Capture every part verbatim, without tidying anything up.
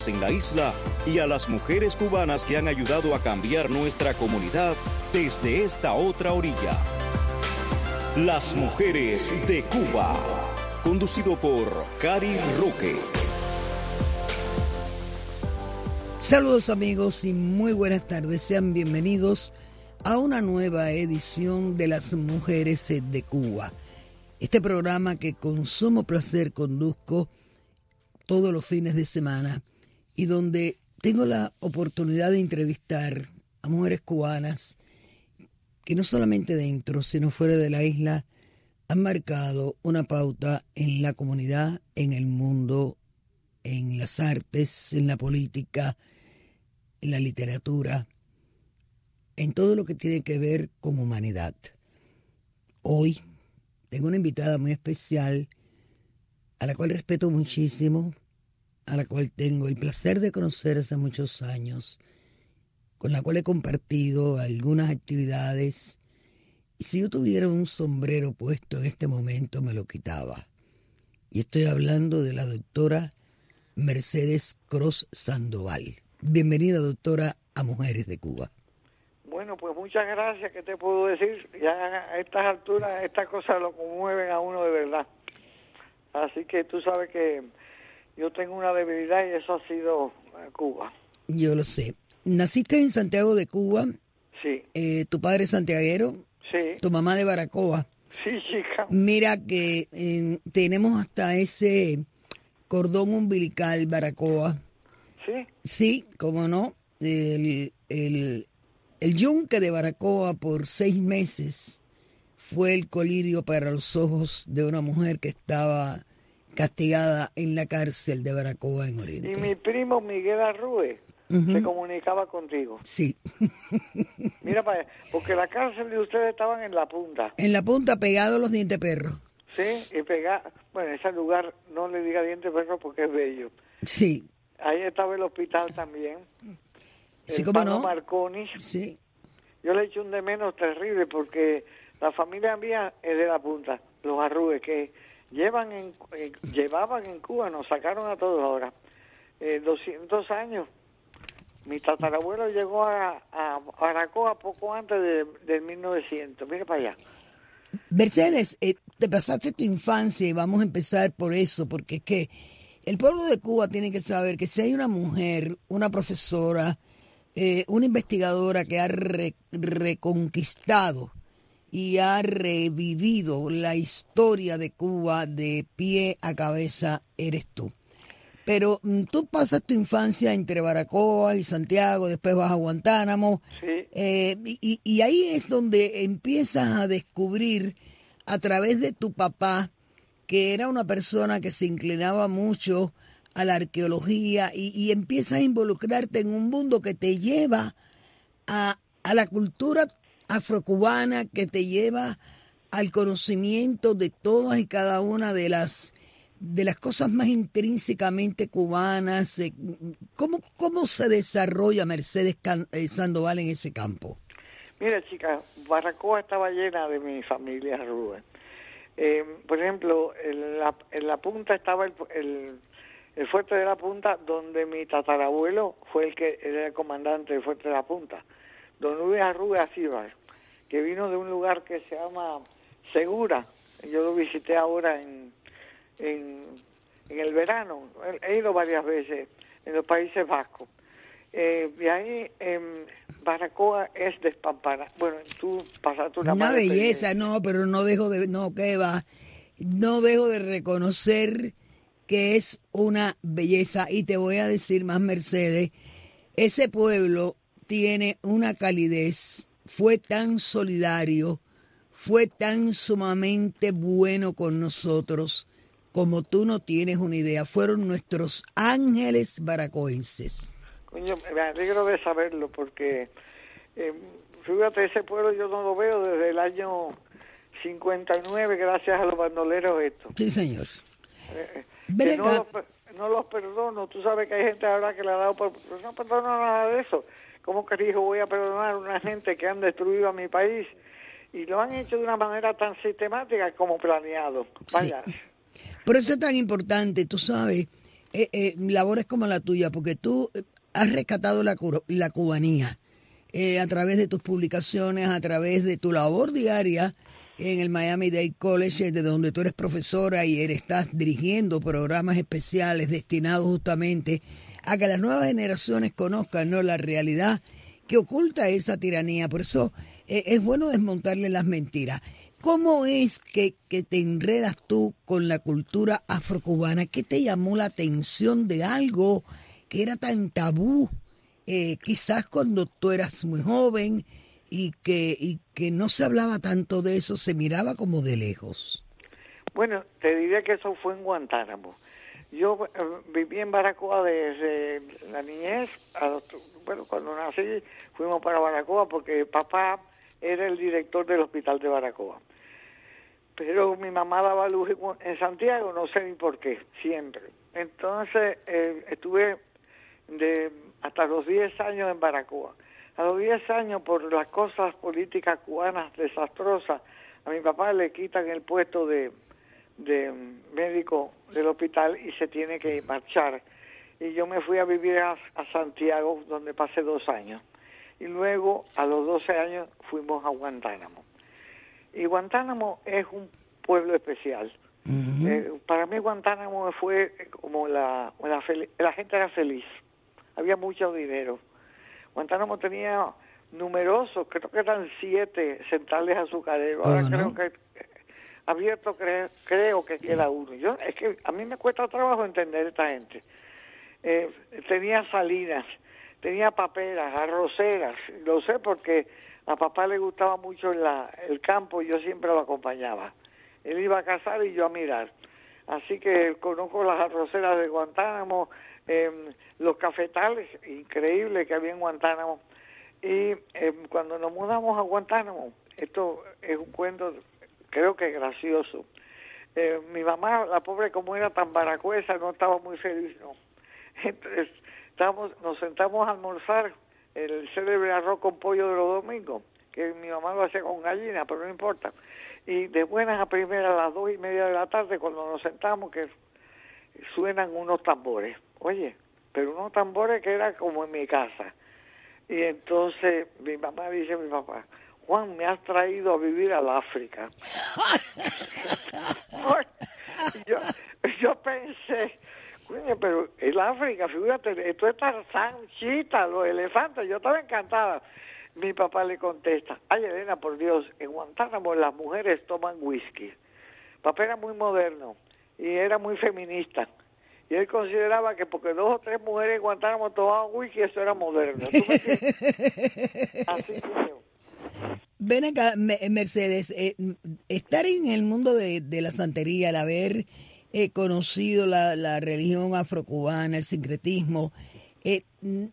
en la isla y a las mujeres cubanas que han ayudado a cambiar nuestra comunidad desde esta otra orilla. Las mujeres de Cuba, conducido por Cari Roque. Saludos amigos y muy buenas tardes, sean bienvenidos a una nueva edición de Las Mujeres de Cuba. Este programa que con sumo placer conduzco todos los fines de semana y donde tengo la oportunidad de entrevistar a mujeres cubanas que no solamente dentro, sino fuera de la isla, han marcado una pauta en la comunidad, en el mundo, en las artes, en la política, en la literatura, en todo lo que tiene que ver con humanidad. Hoy tengo una invitada muy especial, a la cual respeto muchísimo, a la cual tengo el placer de conocer hace muchos años, con la cual he compartido algunas actividades, y si yo tuviera un sombrero puesto en este momento me lo quitaba. Y estoy hablando de la doctora Mercedes Cross Sandoval. Bienvenida, doctora, a Mujeres de Cuba. Bueno, pues muchas gracias, ¿qué te puedo decir? Ya a estas alturas estas cosas lo conmueven a uno de verdad. Así que tú sabes que yo tengo una debilidad y eso ha sido Cuba. Yo lo sé. Naciste en Santiago de Cuba. Sí. Eh, tu padre es santiaguero. Sí. Tu mamá de Baracoa. Sí, chica. Mira que eh, tenemos hasta ese cordón umbilical Baracoa. Sí. Sí, cómo no. El, el, el yunque de Baracoa por seis meses fue el colirio para los ojos de una mujer que estaba castigada en la cárcel de Baracoa en Oriente. Y mi primo Miguel Arrue uh-huh. se comunicaba contigo. Sí. Mira para allá, porque la cárcel de ustedes estaban en la punta. En la punta, pegado a los dientes perros. Sí, y pegado, bueno, ese lugar no le diga dientes perros porque es bello. Sí. Ahí estaba el hospital también. Sí, el cómo Pano no. Marconi. Sí. Yo le he hecho un de menos terrible porque la familia mía es de la punta, los Arrue, que llevan en, eh, llevaban en Cuba, nos sacaron a todos ahora, eh, doscientos años. Mi tatarabuelo llegó a, a Baracoa poco antes de, del mil novecientos. Mira para allá. Mercedes, eh, te pasaste tu infancia y vamos a empezar por eso, porque es que el pueblo de Cuba tiene que saber que si hay una mujer, una profesora, eh, una investigadora que ha re, reconquistado y ha revivido la historia de Cuba de pie a cabeza, eres tú. Pero tú pasas tu infancia entre Baracoa y Santiago, después vas a Guantánamo, sí. eh, y, y ahí es donde empiezas a descubrir a través de tu papá, que era una persona que se inclinaba mucho a la arqueología, y, y empiezas a involucrarte en un mundo que te lleva a, a la cultura afrocubana, que te lleva al conocimiento de todas y cada una de las de las cosas más intrínsecamente cubanas. ¿Cómo, cómo se desarrolla Mercedes Sandoval en ese campo? Mira, chica, Baracoa estaba llena de mi familia Rubén. Eh, por ejemplo, en la, en la punta estaba el, el, el fuerte de la punta, donde mi tatarabuelo fue el que era el comandante del fuerte de la punta, don Luis Arrue Acíbar, que vino de un lugar que se llama Segura. Yo lo visité ahora en En, en el verano, he ido varias veces en los Países Vascos. Eh, y ahí en Baracoa es despampana. Bueno, tú pasaste una Una belleza, no, pero no dejo de, no, ¿qué va? No dejo de reconocer que es una belleza. Y te voy a decir más, Mercedes, ese pueblo tiene una calidez, fue tan solidario, fue tan sumamente bueno con nosotros, como tú no tienes una idea. Fueron nuestros ángeles baracoenses. Coño, me alegro de saberlo porque, eh, fíjate, ese pueblo yo no lo veo desde el año cincuenta y nueve, gracias a los bandoleros estos. Sí, señor. Eh, que no, los, no los perdono. Tú sabes que hay gente ahora que le ha dado por... No perdono nada de eso. ¿Cómo que dijo voy a perdonar a una gente que han destruido a mi país? Y lo han hecho de una manera tan sistemática como planeado. Vaya. Sí. Por eso es tan importante, tú sabes, eh, eh, labores como la tuya, porque tú has rescatado la, la cubanía eh, a través de tus publicaciones, a través de tu labor diaria en el Miami-Dade College, de donde tú eres profesora y eres, estás dirigiendo programas especiales destinados justamente a que las nuevas generaciones conozcan, ¿no?, la realidad que oculta esa tiranía. Por eso eh, es bueno desmontarle las mentiras. ¿Cómo es que, que te enredas tú con la cultura afrocubana? ¿Qué te llamó la atención de algo que era tan tabú, eh, quizás cuando tú eras muy joven y que, y que no se hablaba tanto de eso, se miraba como de lejos? Bueno, te diría que eso fue en Guantánamo. Yo eh, viví en Baracoa desde la niñez, a los, bueno, cuando nací fuimos para Baracoa porque papá era el director del hospital de Baracoa. Pero mi mamá daba luz en Santiago, no sé ni por qué, siempre. Entonces eh, estuve de hasta los diez años en Baracoa. A los diez años, por las cosas políticas cubanas desastrosas, a mi papá le quitan el puesto de, de médico del hospital y se tiene que marchar. Y yo me fui a vivir a, a Santiago, donde pasé dos años. Y luego, a los doce años, fuimos a Guantánamo. Y Guantánamo es un pueblo especial. Uh-huh. Eh, para mí Guantánamo fue como la, la, la gente era feliz. Había mucho dinero. Guantánamo tenía numerosos, creo que eran siete centrales azucareros. Ahora uh-huh. creo que abierto creo, creo que queda uno. Yo es que a mí me cuesta trabajo entender esta gente. Eh, tenía salinas, tenía paperas, arroceras. Lo sé porque a papá le gustaba mucho la, el campo y yo siempre lo acompañaba. Él iba a cazar y yo a mirar. Así que conozco las arroceras de Guantánamo, eh, los cafetales increíbles que había en Guantánamo. Y eh, cuando nos mudamos a Guantánamo, esto es un cuento, creo que gracioso. Eh, mi mamá, la pobre, como era tan baracuesa, no estaba muy feliz, ¿no? Entonces, estábamos, nos sentamos a almorzar el célebre arroz con pollo de los domingos, que mi mamá lo hacía con gallina, pero no importa. Y de buenas a primeras, a las dos y media de la tarde, cuando nos sentamos, que suenan unos tambores. Oye, pero unos tambores que eran como en mi casa. Y entonces mi mamá dice a mi papá: Juan, me has traído a vivir al África. yo, yo pensé, coño, pero el África, fíjate, esto es Tarzán, Chita, los elefantes, yo estaba encantada. Mi papá le contesta: ay, Elena, por Dios, en Guantánamo las mujeres toman whisky. Papá era muy moderno y era muy feminista. Y él consideraba que porque dos o tres mujeres en Guantánamo tomaban whisky, eso era moderno. ¿Tú me entiendes? Así que... Ven acá, Mercedes, eh, estar en el mundo de, de la santería, el haber eh, conocido la, la religión afrocubana, el sincretismo, eh,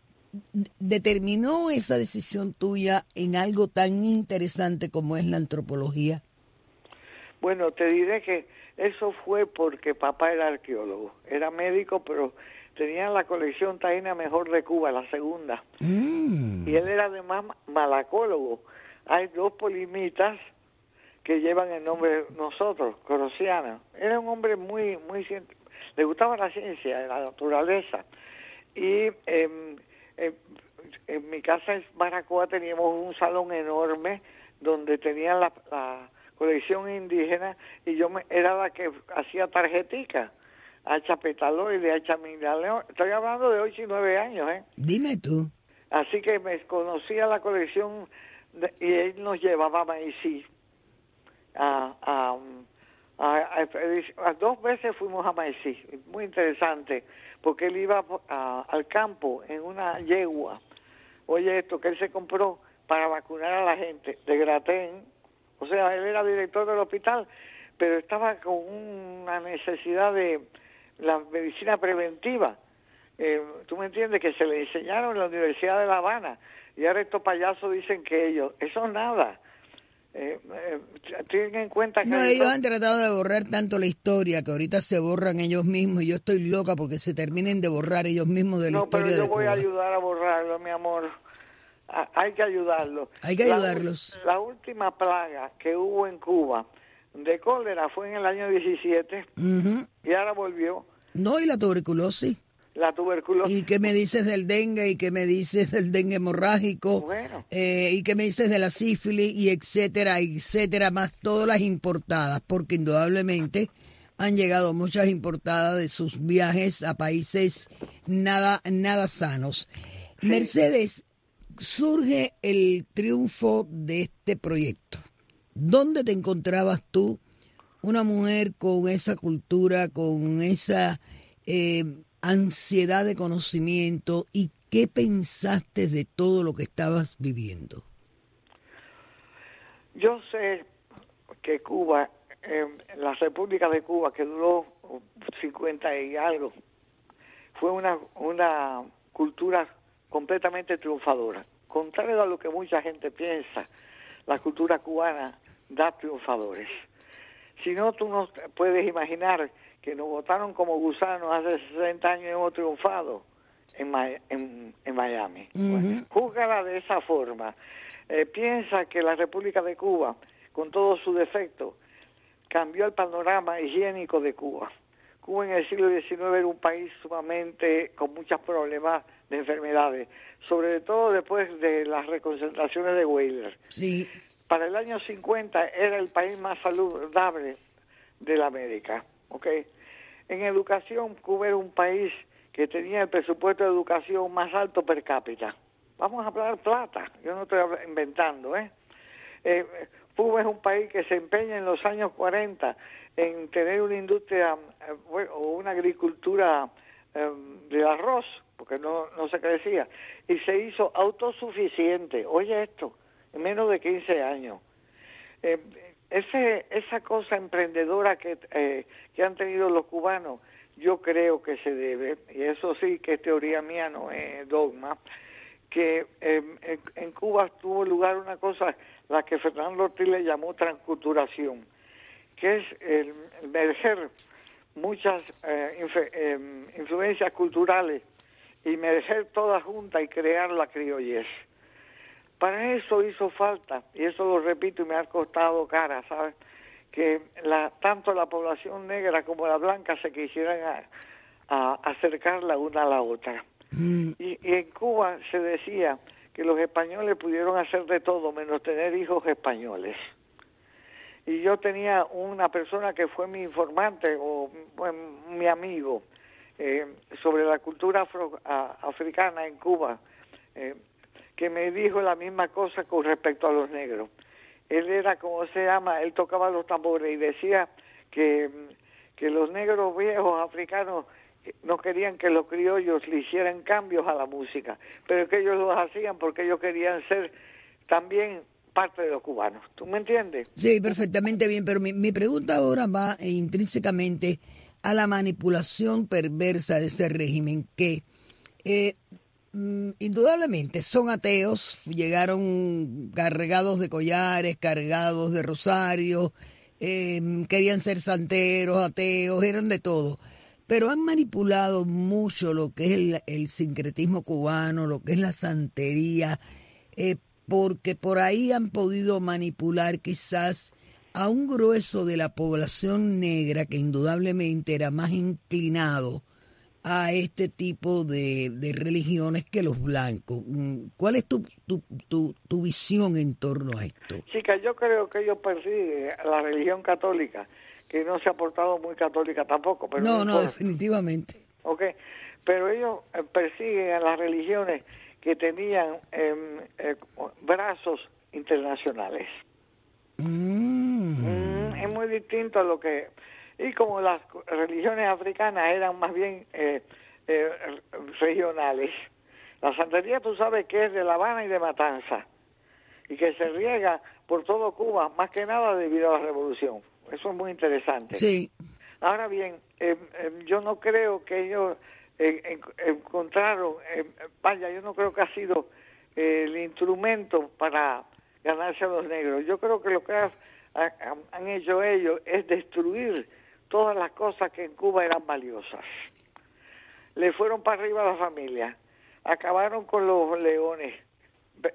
¿determinó esa decisión tuya en algo tan interesante como es la antropología? Bueno, te diré que eso fue porque papá era arqueólogo, era médico, pero tenía la colección taína mejor de Cuba, la segunda. Mm. Y él era además malacólogo. Hay dos polimitas que llevan el nombre de nosotros, Corosiana. Era un hombre muy, muy científico, le gustaba la ciencia, la naturaleza. Y eh, eh, en mi casa en Baracoa teníamos un salón enorme donde tenían la, la colección indígena y yo me, era la que hacía tarjetica, hacha petaloide, hacha mineraleón. Estoy hablando de ocho y nueve años, ¿eh? Dime tú. Así que me conocía la colección de, y él nos llevaba a Maicí. A, a, a, a, a dos veces fuimos a Maicí, muy interesante, porque él iba a, al campo en una yegua. Oye, esto que él se compró para vacunar a la gente de Gratén. O sea, él era director del hospital, pero estaba con una necesidad de la medicina preventiva. Eh, ¿Tú me entiendes? Que se le enseñaron en la Universidad de La Habana. Y ahora estos payasos dicen que ellos... Eso es nada. Eh, eh, tienen en cuenta que... No, ellos han tratado de borrar tanto la historia que ahorita se borran ellos mismos. Y yo estoy loca porque se terminen de borrar ellos mismos de la no, historia de No, pero yo voy Cuba. a ayudar a borrarlo, mi amor. Hay que ayudarlos. Hay que ayudarlos. La, la última plaga que hubo en Cuba de cólera fue en el año diecisiete uh-huh. y ahora volvió. No, y la tuberculosis. La tuberculosis. ¿Y qué me dices del dengue? ¿Y qué me dices del dengue hemorrágico? Bueno. Eh, ¿Y qué me dices de la sífilis? Y etcétera, etcétera, más todas las importadas, porque indudablemente han llegado muchas importadas de sus viajes a países nada, nada sanos. Sí. Mercedes, surge el triunfo de este proyecto. ¿Dónde te encontrabas tú, una mujer con esa cultura, con esa eh, ansiedad de conocimiento, y qué pensaste de todo lo que estabas viviendo? Yo sé que Cuba, eh, la República de Cuba, que duró cincuenta y algo, fue una, una cultura completamente triunfadora. Contrario a lo que mucha gente piensa, la cultura cubana da triunfadores. Si no, tú no puedes imaginar que nos votaron como gusanos hace sesenta años y hemos triunfado en, en, en Miami. Uh-huh. Bueno, júzgala de esa forma. Eh, piensa que la República de Cuba, con todos sus defectos, cambió el panorama higiénico de Cuba. Cuba en el siglo diecinueve era un país sumamente con muchos problemas de enfermedades, sobre todo después de las reconcentraciones de Weyler. Sí. Para el año cincuenta era el país más saludable de la América, ¿ok? En educación, Cuba era un país que tenía el presupuesto de educación más alto per cápita. Vamos a hablar plata, yo no estoy inventando, ¿eh? eh Cuba es un país que se empeña en los años cuarenta en tener una industria eh, bueno, o una agricultura eh, de arroz, porque no, no se crecía, y se hizo autosuficiente. Oye esto, en menos de quince años. Eh, ese, esa cosa emprendedora que, eh, que han tenido los cubanos, yo creo que se debe, y eso sí que es teoría mía, no es dogma, que eh, en, en Cuba tuvo lugar una cosa, la que Fernando Ortiz le llamó transculturación, que es el, el merger muchas eh, inf- eh, influencias culturales y merger todas juntas y crear la criollez. Para eso hizo falta, y eso lo repito y me ha costado cara, ¿sabes? Que la, tanto la población negra como la blanca se quisieran a, a acercarla una a la otra. Mm. Y, y en Cuba se decía que los españoles pudieron hacer de todo menos tener hijos españoles. Y yo tenía una persona que fue mi informante o bueno, mi amigo eh, sobre la cultura afro, a, africana en Cuba, eh, que me dijo la misma cosa con respecto a los negros. Él era, como se llama, él tocaba los tambores y decía que, que los negros viejos africanos no querían que los criollos le hicieran cambios a la música, pero que ellos los hacían porque ellos querían ser también parte de los cubanos. ¿Tú me entiendes? Sí, perfectamente bien, pero mi, mi pregunta ahora va intrínsecamente a la manipulación perversa de ese régimen que... Eh, indudablemente son ateos, llegaron cargados de collares, cargados de rosarios, eh, querían ser santeros, ateos, eran de todo, pero han manipulado mucho lo que es el, el sincretismo cubano, lo que es la santería, eh, porque por ahí han podido manipular quizás a un grueso de la población negra que indudablemente era más inclinado a este tipo de, de religiones que los blancos. ¿Cuál es tu, tu, tu, tu visión en torno a esto? Chica, yo creo que ellos persiguen a la religión católica, que no se ha portado muy católica tampoco. Pero no, no, no, definitivamente. Ok, pero ellos eh, persiguen a las religiones que tenían eh, eh, brazos internacionales. Mm. Mm, es muy distinto a lo que... Y como las religiones africanas eran más bien eh, eh, regionales, la santería tú sabes que es de La Habana y de Matanza, y que se riega por todo Cuba, más que nada debido a la revolución. Eso es muy interesante. Sí. Ahora bien, eh, eh, yo no creo que ellos eh, en, encontraron, eh, vaya, yo no creo que ha sido eh, el instrumento para ganarse a los negros. Yo creo que lo que ha, ha, han hecho ellos es destruir todas las cosas que en Cuba eran valiosas. Le fueron para arriba a la familia, acabaron con los leones.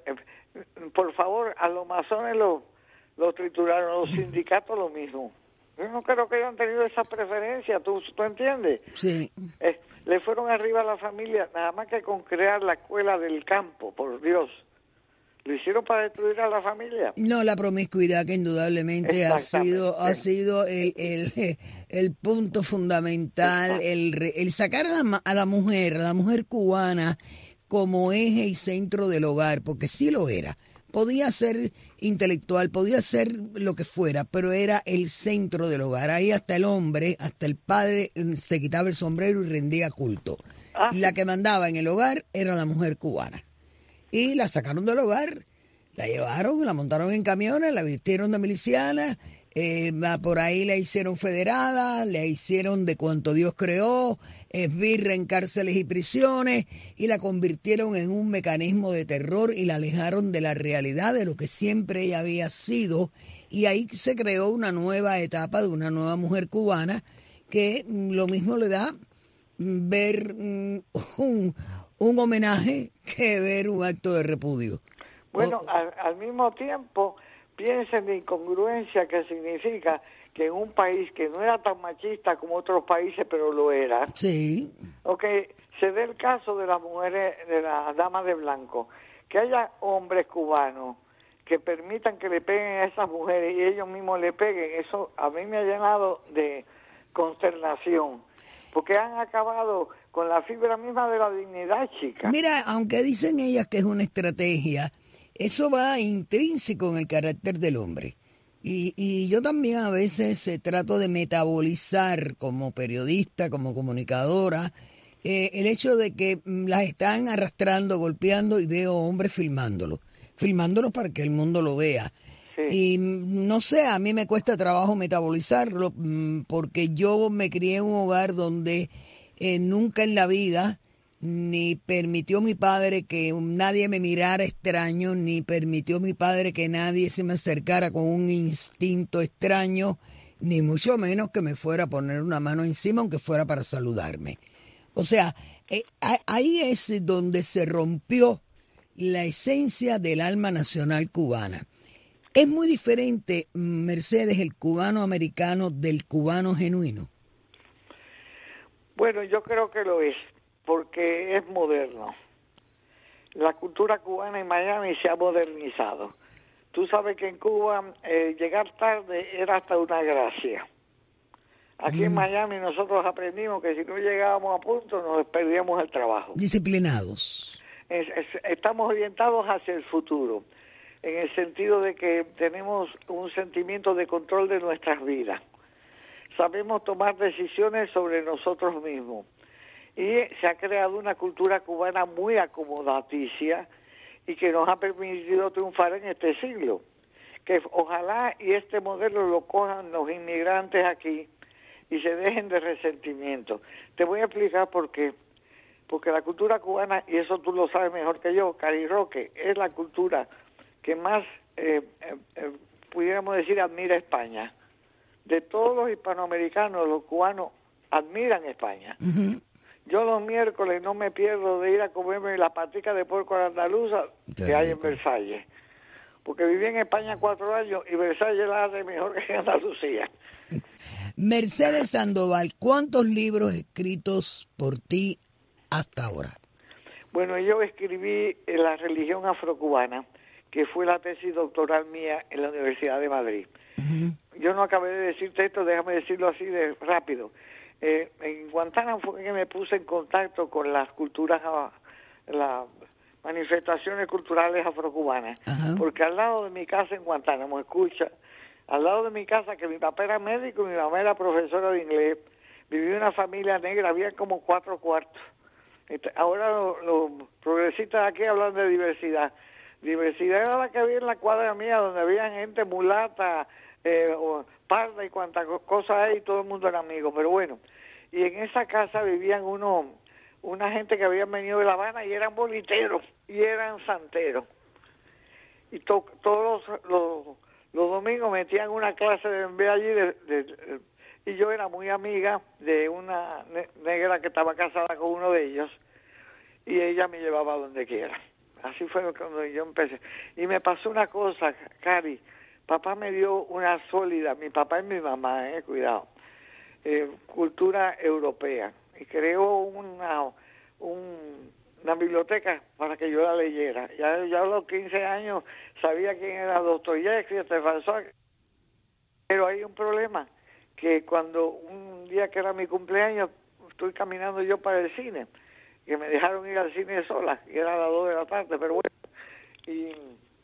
Por favor, a los masones los, los trituraron, los sindicatos lo mismo. Yo no creo que hayan tenido esa preferencia, ¿tú, tú entiendes? Sí. Eh, le fueron arriba a la familia, nada más que con crear la escuela del campo, por Dios. Lo hicieron para destruir a la familia. No, la promiscuidad que indudablemente ha sido ha sido el, el, el punto fundamental, el, el sacar a la, a la mujer, a la mujer cubana como eje y centro del hogar, porque sí lo era. Podía ser intelectual, podía ser lo que fuera, pero era el centro del hogar. Ahí hasta el hombre, hasta el padre se quitaba el sombrero y rendía culto. Ah. La que mandaba en el hogar era la mujer cubana. Y la sacaron del hogar, la llevaron, la montaron en camiones, la vistieron de miliciana, eh, por ahí la hicieron federada, la hicieron de cuanto Dios creó, esbirra en cárceles y prisiones, y la convirtieron en un mecanismo de terror y la alejaron de la realidad de lo que siempre ella había sido. Y ahí se creó una nueva etapa de una nueva mujer cubana que lo mismo le da ver um, un... un homenaje que ver un acto de repudio. Bueno, oh. al, al mismo tiempo, piensa en la incongruencia que significa que en un país que no era tan machista como otros países, pero lo era. Sí. Ok, se dé el caso de las mujeres, de las damas de blanco, que haya hombres cubanos que permitan que le peguen a esas mujeres y ellos mismos le peguen, eso a mí me ha llenado de consternación, porque han acabado con la fibra misma de la dignidad, chica. Mira, aunque dicen ellas que es una estrategia, eso va intrínseco en el carácter del hombre. Y, y yo también a veces eh, trato de metabolizar como periodista, como comunicadora, eh, el hecho de que mm, las están arrastrando, golpeando y veo hombres filmándolo, filmándolo para que el mundo lo vea. Sí. Y no sé, a mí me cuesta trabajo metabolizarlo porque yo me crié en un hogar donde eh, nunca en la vida ni permitió mi padre que nadie me mirara extraño, ni permitió mi padre que nadie se me acercara con un instinto extraño, ni mucho menos que me fuera a poner una mano encima aunque fuera para saludarme. O sea, eh, ahí es donde se rompió la esencia del alma nacional cubana. ¿Es muy diferente, Mercedes, el cubano americano del cubano genuino? Bueno, yo creo que lo es, porque es moderno. La cultura cubana en Miami se ha modernizado. Tú sabes que en Cuba eh, llegar tarde era hasta una gracia. Aquí mm. en Miami nosotros aprendimos que si no llegábamos a punto nos perdíamos el trabajo. Disciplinados. Es, es, estamos orientados hacia el futuro, en el sentido de que tenemos un sentimiento de control de nuestras vidas. Sabemos tomar decisiones sobre nosotros mismos. Y se ha creado una cultura cubana muy acomodaticia y que nos ha permitido triunfar en este siglo. Que ojalá y este modelo lo cojan los inmigrantes aquí y se dejen de resentimiento. Te voy a explicar por qué. Porque la cultura cubana, y eso tú lo sabes mejor que yo, Cari Roque, es la cultura que más, eh, eh, eh, pudiéramos decir, admira España. De todos los hispanoamericanos, los cubanos admiran España. Uh-huh. Yo los miércoles no me pierdo de ir a comerme la patica de puerco andaluza que hay en Versalles. Porque viví en España cuatro años y Versalles la hace mejor que Andalucía. Mercedes Sandoval, ¿cuántos libros escritos por ti hasta ahora? Bueno, yo escribí La religión afrocubana, que fue la tesis doctoral mía en la Universidad de Madrid. Uh-huh. Yo no acabé de decirte esto, déjame decirlo así de rápido. Eh, en Guantánamo fue que me puse en contacto con las culturas, las manifestaciones culturales afrocubanas, uh-huh. porque al lado de mi casa en Guantánamo, escucha, al lado de mi casa, que mi papá era médico y mi mamá era profesora de inglés, vivía una familia negra, había como cuatro cuartos. Ahora los lo progresistas de aquí hablan de diversidad. Diversidad era la que había en la cuadra mía, donde había gente mulata, eh, o parda y cuantas cosas hay, y todo el mundo era amigo. Pero bueno, y en esa casa vivían uno, una gente que habían venido de La Habana y eran boliteros y eran santeros. Y to, todos los, los, los domingos metían una clase de envío allí de, de, de, y yo era muy amiga de una ne- negra que estaba casada con uno de ellos y ella me llevaba donde quiera. Así fue cuando yo empecé. Y me pasó una cosa, Cari, papá me dio una sólida, mi papá y mi mamá, eh, cuidado, eh, cultura europea, y creó una, un, una biblioteca para que yo la leyera. Ya, ya a los quince años sabía quién era Dostoyevsky, Stefan, pero hay un problema, que cuando un día que era mi cumpleaños, estoy caminando yo para el cine, que me dejaron ir al cine sola, y era a las dos de la tarde, pero bueno, y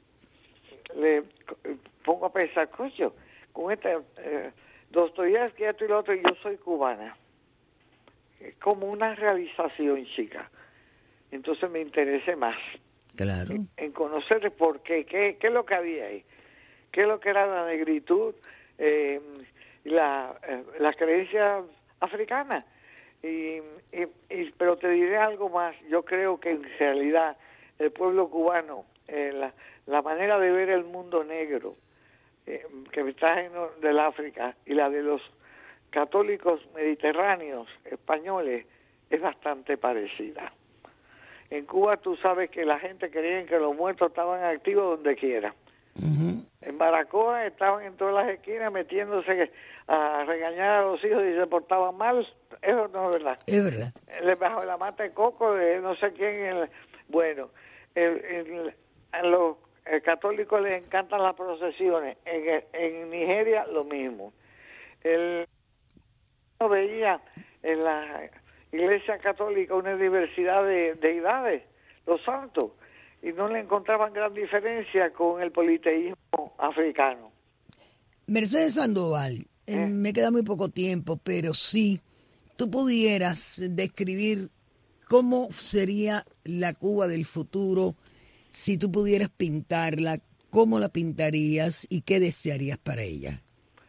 le pongo a pensar, coño, con este eh, Dostoyevsky, esto y lo otro, y yo soy cubana. Es como una realización, chica. Entonces me interesé más. Claro. En, en conocer por qué, qué, qué es lo que había ahí, qué es lo que era la negritud, eh, la, eh, la creencia africana. Y, y, y, pero te diré algo más, yo creo que en realidad el pueblo cubano, eh, la, la manera de ver el mundo negro eh, que está en del África y la de los católicos mediterráneos españoles es bastante parecida. En Cuba tú sabes que la gente creía que los muertos estaban activos donde quiera. Uh-huh. En Baracoa estaban en todas las esquinas metiéndose a regañar a los hijos y se portaban mal. Eso no es verdad. Es verdad. Les bajó la mata de coco de no sé quién. El, bueno, el, el, a los el católicos les encantan las procesiones. En, en Nigeria lo mismo. El no veía en la Iglesia Católica una diversidad de deidades, los santos, y no le encontraban gran diferencia con el politeísmo africano. Mercedes Sandoval, eh, ¿Eh? me queda muy poco tiempo, pero sí, tú pudieras describir cómo sería la Cuba del futuro si tú pudieras pintarla, cómo la pintarías y qué desearías para ella.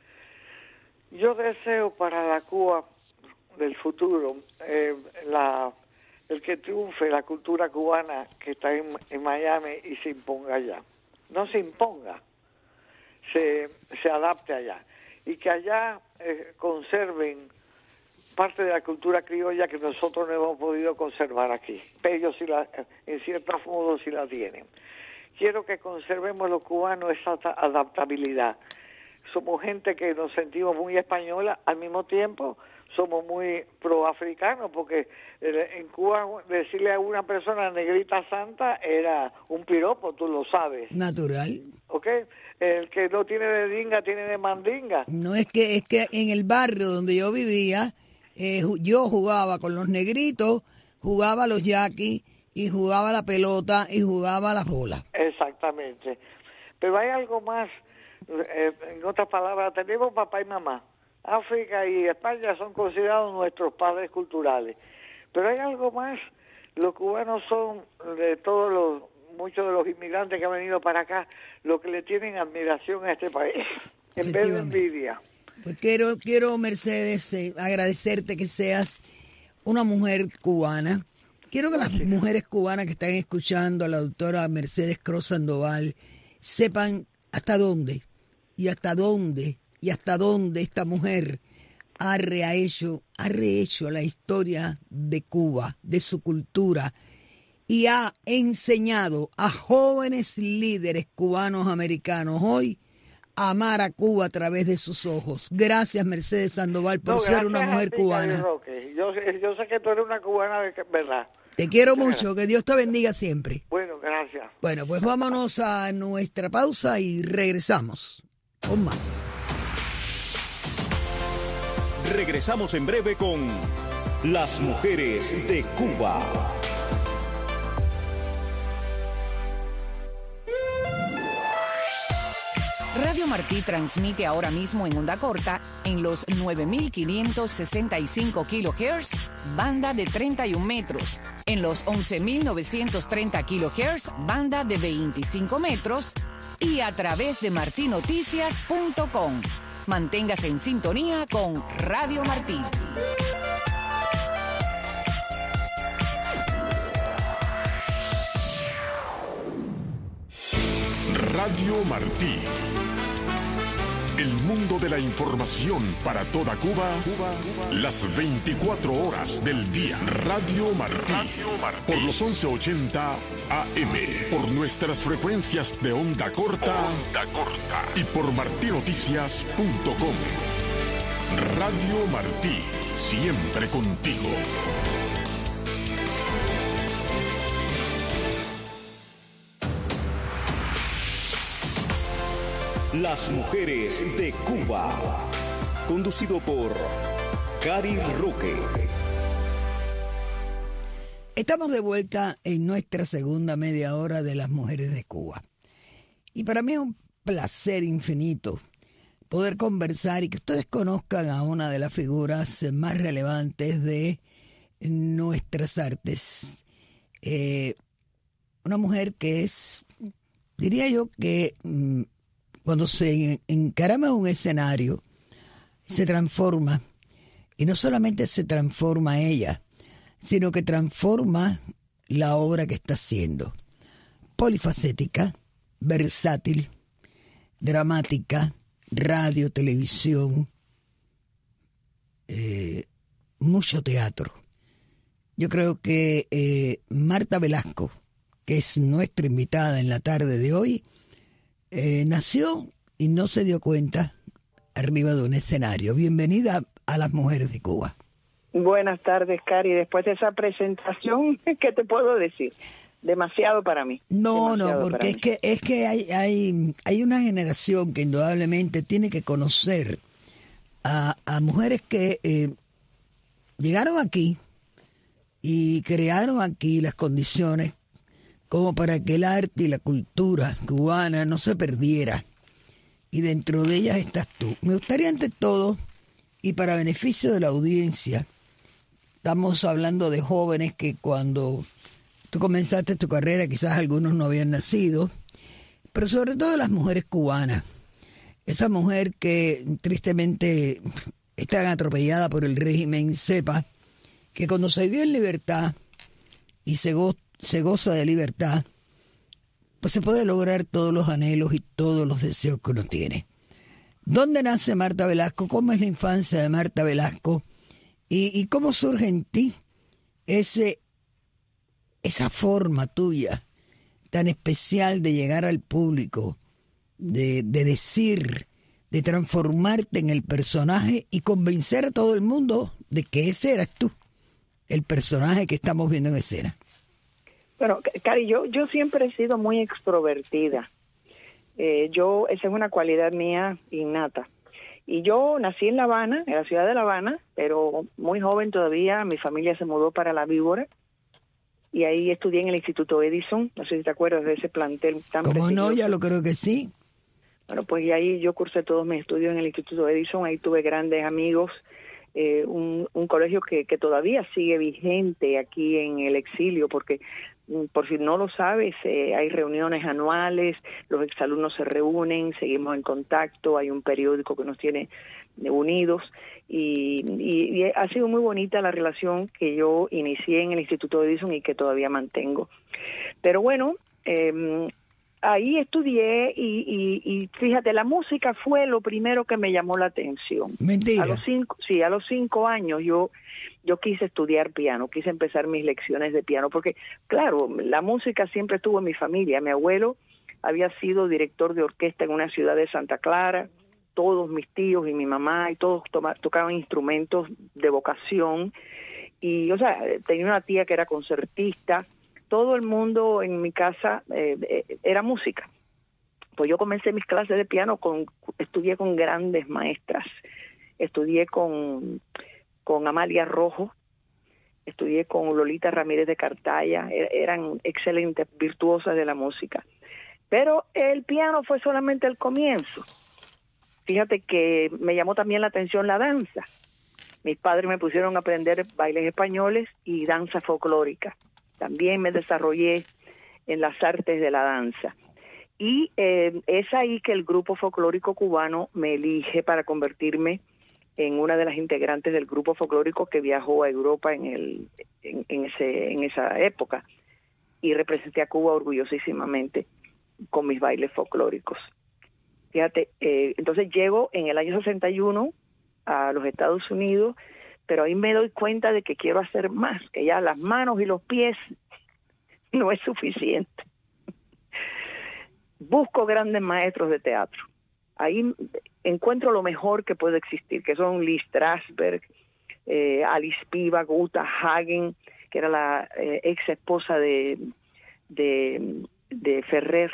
Yo deseo para la Cuba del futuro eh, la el que triunfe la cultura cubana que está en, en Miami y se imponga allá. No se imponga, se, se adapte allá. Y que allá eh, conserven parte de la cultura criolla que nosotros no hemos podido conservar aquí. Ellos sí la, en ciertos modos sí la tienen. Quiero que conservemos los cubanos esa adaptabilidad. Somos gente que nos sentimos muy española, al mismo tiempo somos muy proafricanos, porque en Cuba decirle a una persona negrita santa era un piropo, tú lo sabes. Natural. ¿Ok? El que no tiene de dinga tiene de mandinga. No, es que es que en el barrio donde yo vivía, eh, yo jugaba con los negritos, jugaba a los yaquis, y jugaba la pelota, y jugaba las bolas. Exactamente. Pero hay algo más, eh, en otras palabras, tenemos papá y mamá. África y España son considerados nuestros padres culturales. Pero hay algo más, los cubanos son, de todos los, muchos de los inmigrantes que han venido para acá, lo que le tienen admiración a este país, en vez de envidia. Pues quiero, quiero Mercedes, eh, agradecerte que seas una mujer cubana. Quiero que las mujeres cubanas que están escuchando a la doctora Mercedes Cross Sandoval sepan hasta dónde y hasta dónde y hasta dónde esta mujer ha rehecho, ha rehecho la historia de Cuba, de su cultura, y ha enseñado a jóvenes líderes cubanos americanos hoy a amar a Cuba a través de sus ojos. Gracias, Mercedes Sandoval, por no, ser una mujer ti, cubana. Yo, yo sé que tú eres una cubana de verdad. Te quiero mucho, que Dios te bendiga siempre. Bueno, gracias. Bueno, pues vámonos a nuestra pausa y regresamos con más. Regresamos en breve con Las Mujeres de Cuba. Radio Martí transmite ahora mismo en onda corta en los nueve mil quinientos sesenta y cinco kilohertz, banda de treinta y un metros, en los once mil novecientos treinta kilohertz, banda de veinticinco metros, y a través de martí noticias punto com. Manténgase en sintonía con Radio Martí. Radio Martí. El mundo de la información para toda Cuba, Cuba, Cuba. Las veinticuatro horas del día. Radio Martí. Radio Martí. Por los once ochenta A M. Por nuestras frecuencias de onda corta. Onda corta. Y por martí noticias punto com. Radio Martí. Siempre contigo. Las mujeres de Cuba. Conducido por Cari Roque. Estamos de vuelta en nuestra segunda media hora de Las Mujeres de Cuba. Y para mí es un placer infinito poder conversar y que ustedes conozcan a una de las figuras más relevantes de nuestras artes. Eh, una mujer que es, diría yo que mmm, cuando se encarama en un escenario, se transforma. Y no solamente se transforma ella, sino que transforma la obra que está haciendo. Polifacética, versátil, dramática, radio, televisión, eh, mucho teatro. Yo creo que eh, Marta Velasco, que es nuestra invitada en la tarde de hoy, eh, nació y no se dio cuenta arriba de un escenario. Bienvenida a Las Mujeres de Cuba. Buenas tardes, Cari. Después de esa presentación, ¿qué te puedo decir? Demasiado para mí. No, Demasiado no, porque es que es que hay hay hay una generación que indudablemente tiene que conocer a, a mujeres que eh, llegaron aquí y crearon aquí las condiciones como para que el arte y la cultura cubana no se perdiera. Y dentro de ellas estás tú. Me gustaría ante todo, y para beneficio de la audiencia, estamos hablando de jóvenes que cuando tú comenzaste tu carrera, quizás algunos no habían nacido, pero sobre todo las mujeres cubanas. Esa mujer que tristemente es tan atropellada por el régimen, sepa que cuando se vive en libertad y se, go se goza de libertad, pues se puede lograr todos los anhelos y todos los deseos que uno tiene. ¿Dónde nace Marta Velasco? ¿Cómo es la infancia de Marta Velasco? ¿Y, y cómo surge en ti ese, esa forma tuya tan especial de llegar al público, de, de decir, de transformarte en el personaje y convencer a todo el mundo de que ese eras tú, el personaje que estamos viendo en escena? Bueno, Cari, yo, yo siempre he sido muy extrovertida. Eh, yo, esa es una cualidad mía innata. Y yo nací en La Habana, en la ciudad de La Habana, pero muy joven todavía, mi familia se mudó para La Víbora, y ahí estudié en el Instituto Edison. No sé si te acuerdas de ese plantel tan ¿Cómo prestigioso. no? Ya lo creo que sí. Bueno, pues y ahí yo cursé todos mis estudios en el Instituto Edison, ahí tuve grandes amigos, eh, un, un colegio que, que todavía sigue vigente aquí en el exilio, porque por si no lo sabes, eh, hay reuniones anuales, los exalumnos se reúnen, seguimos en contacto, hay un periódico que nos tiene unidos y, y, y ha sido muy bonita la relación que yo inicié en el Instituto Edison y que todavía mantengo. Pero bueno, eh, ahí estudié y, y, y fíjate, la música fue lo primero que me llamó la atención. Mentira. A los cinco, sí, a los cinco años yo... Yo quise estudiar piano, quise empezar mis lecciones de piano, porque, claro, la música siempre estuvo en mi familia. Mi abuelo había sido director de orquesta en una ciudad de Santa Clara, todos mis tíos y mi mamá, y todos tocaban instrumentos de vocación, y, o sea, tenía una tía que era concertista, todo el mundo en mi casa eh, era música. Pues yo comencé mis clases de piano, con estudié con grandes maestras, estudié con... con Amalia Rojo, estudié con Lolita Ramírez de Cartaya, eran excelentes, virtuosas de la música. Pero el piano fue solamente el comienzo. Fíjate que me llamó también la atención la danza. Mis padres me pusieron a aprender bailes españoles y danza folclórica. También me desarrollé en las artes de la danza. Y eh, es ahí que el grupo folclórico cubano me elige para convertirme en una de las integrantes del grupo folclórico que viajó a Europa en el en, en ese en esa época, y representé a Cuba orgullosísimamente con mis bailes folclóricos. Fíjate, eh, entonces llego en el año sesenta y uno a los Estados Unidos, pero ahí me doy cuenta de que quiero hacer más, que ya las manos y los pies no es suficiente. Busco grandes maestros de teatro. Ahí encuentro lo mejor que puede existir, que son Lee Strasberg, eh, Alice Spivak, Uta Hagen, que era la eh, ex esposa de, de, de Ferrer.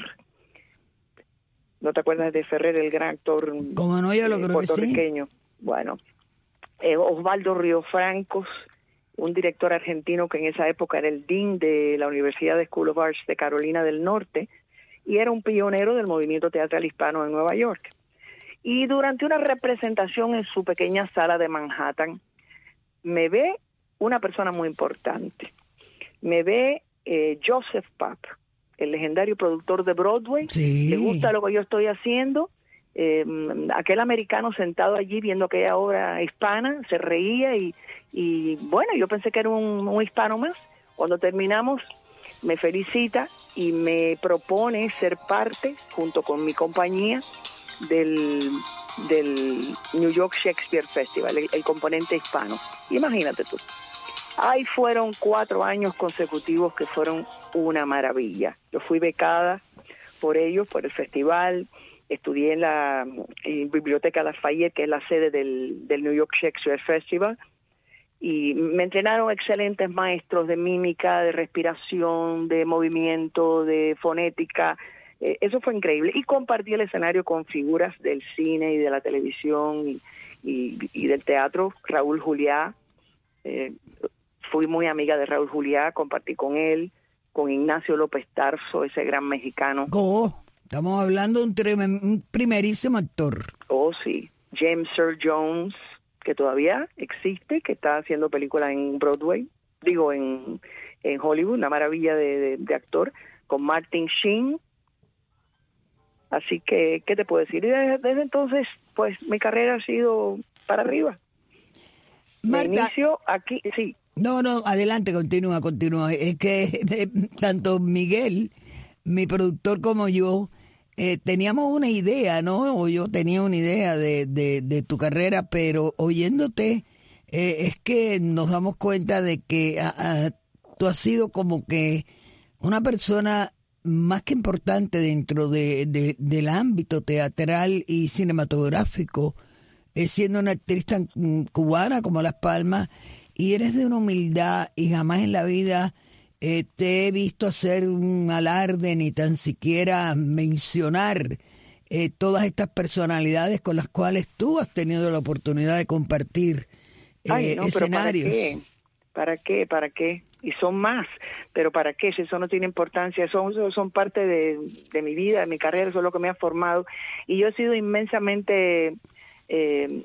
¿No te acuerdas de Ferrer, el gran actor Como no, yo lo eh, creo que sí. puertorriqueño? Bueno, eh, Osvaldo Río Francos, un director argentino que en esa época era el dean de la Universidad de School of Arts de Carolina del Norte y era un pionero del movimiento teatral hispano en Nueva York. Y durante una representación en su pequeña sala de Manhattan, me ve una persona muy importante. Me ve eh, Joseph Papp, el legendario productor de Broadway. Sí. Le gusta lo que yo estoy haciendo. Eh, aquel americano sentado allí viendo aquella obra hispana, se reía y, y bueno, yo pensé que era un, un hispano más. Cuando terminamos, me felicita y me propone ser parte, junto con mi compañía, del, del New York Shakespeare Festival, el, el componente hispano. Imagínate tú. Ahí fueron cuatro años consecutivos que fueron una maravilla. Yo fui becada por ellos, por el festival. Estudié en la en Biblioteca Lafayette, que es la sede del, del New York Shakespeare Festival, y me entrenaron excelentes maestros de mímica, de respiración, de movimiento, de fonética. Eh, eso fue increíble. Y compartí el escenario con figuras del cine y de la televisión y, y, y del teatro. Raúl Juliá, eh, fui muy amiga de Raúl Juliá, compartí con él, con Ignacio López Tarso, ese gran mexicano. Oh, estamos hablando de un, trem- un primerísimo actor. Oh, sí. James Earl Jones, que todavía existe, que está haciendo películas en Broadway, digo, en, en Hollywood, una maravilla de, de, de actor, con Martin Sheen. Así que, ¿qué te puedo decir? Y desde, desde entonces, pues, mi carrera ha sido para arriba. Marta, De inicio aquí, sí. No, no, adelante, continúa, continúa. Es que eh, tanto Miguel, mi productor, como yo, eh, teníamos una idea, ¿no? O yo tenía una idea de, de, de tu carrera, pero oyéndote, eh, es que nos damos cuenta de que a, a, tú has sido como que una persona más que importante dentro de, de, del ámbito teatral y cinematográfico, eh, siendo una actriz tan cubana como Las Palmas, y eres de una humildad y jamás en la vida eh, te he visto hacer un alarde ni tan siquiera mencionar eh, todas estas personalidades con las cuales tú has tenido la oportunidad de compartir eh, Ay, no, escenarios. Pero ¿para qué? ¿Para qué? ¿Para qué? Y son más, pero ¿para qué? Si eso no tiene importancia, son, son parte de, de mi vida, de mi carrera, eso es lo que me ha formado. Y yo he sido inmensamente, eh,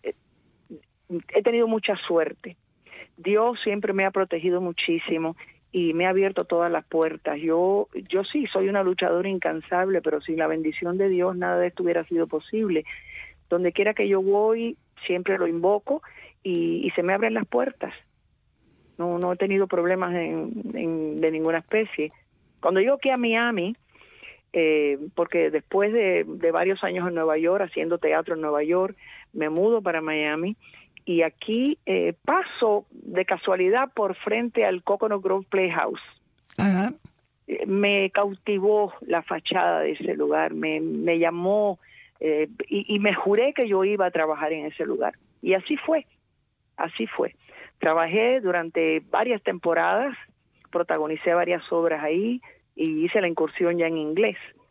he tenido mucha suerte. Dios siempre me ha protegido muchísimo y me ha abierto todas las puertas. Yo yo sí, soy una luchadora incansable, pero sin la bendición de Dios nada de esto hubiera sido posible. Donde quiera que yo voy, siempre lo invoco y, y se me abren las puertas. No no he tenido problemas en, en, de ninguna especie. Cuando yo aquí a Miami, eh, porque después de, de varios años en Nueva York, haciendo teatro en Nueva York, me mudo para Miami. Y aquí eh, paso de casualidad por frente al Coconut Grove Playhouse. Ajá. Eh, me cautivó la fachada de ese lugar, me, me llamó eh, y, y me juré que yo iba a trabajar en ese lugar. Y así fue, así fue. Trabajé durante varias temporadas, protagonicé varias obras ahí y hice la incursión ya en inglés.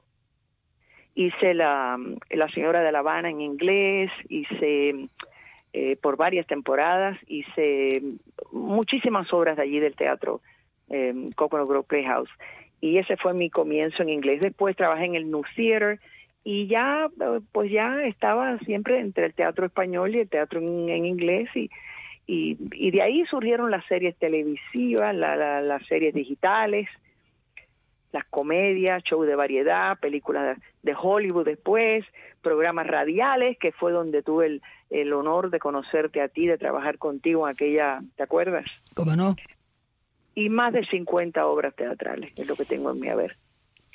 Hice la, la Señora de La Habana en inglés, hice... Eh, por varias temporadas, hice muchísimas obras de allí del teatro eh, Coconut Grove Playhouse, y ese fue mi comienzo en inglés. Después trabajé en el New Theater y ya pues ya estaba siempre entre el teatro español y el teatro en, en inglés, y, y y de ahí surgieron las series televisivas, la, la, las series digitales, las comedias, show de variedad, películas de Hollywood después, programas radiales, que fue donde tuve el, el honor de conocerte a ti, de trabajar contigo en aquella, ¿te acuerdas? ¿Cómo no? Y más de cincuenta obras teatrales, es lo que tengo en mi haber.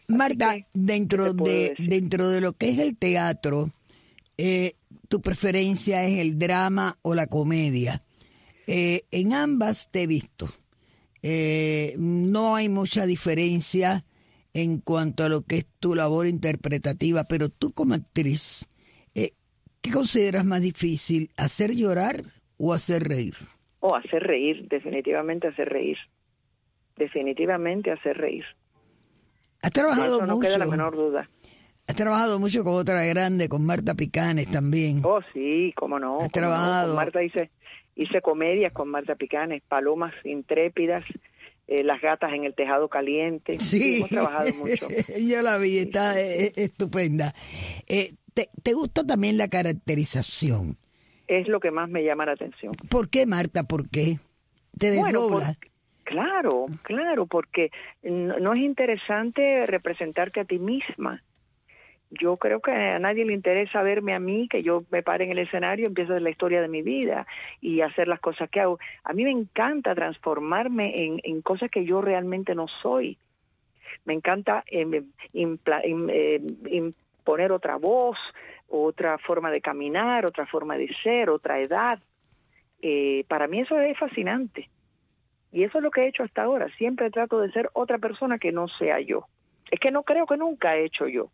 Marta, que, dentro de decir? dentro de lo que es el teatro, eh, tu preferencia es el drama o la comedia. Eh, en ambas te he visto. Eh, no hay mucha diferencia en cuanto a lo que es tu labor interpretativa, pero tú como actriz, eh, ¿qué consideras más difícil, hacer llorar o hacer reír? O oh, hacer reír, definitivamente hacer reír. Definitivamente hacer reír. Has trabajado Eso no mucho. queda la menor duda. Has trabajado mucho con otra grande, con Marta Picanes también. Oh, sí, cómo no. Has cómo trabajado. No. Con Marta hice, hice comedias con Marta Picanes, Palomas Intrépidas, eh, Las Gatas en el Tejado Caliente. Sí, sí hemos trabajado mucho. Yo la vi, está sí, sí. Eh, estupenda. Eh, te, ¿Te gusta también la caracterización? Es lo que más me llama la atención. ¿Por qué, Marta? ¿Por qué? ¿Te desdobla? Bueno, por, claro, claro, porque no, no es interesante representarte a ti misma. Yo creo que a nadie le interesa verme a mí, que yo me pare en el escenario y empiezo la historia de mi vida y hacer las cosas que hago. A mí me encanta transformarme en, en cosas que yo realmente no soy. Me encanta eh, impla, eh, imponer otra voz, otra forma de caminar, otra forma de ser, otra edad. Eh, para mí eso es fascinante. Y eso es lo que he hecho hasta ahora. Siempre trato de ser otra persona que no sea yo. Es que no creo que nunca he hecho yo.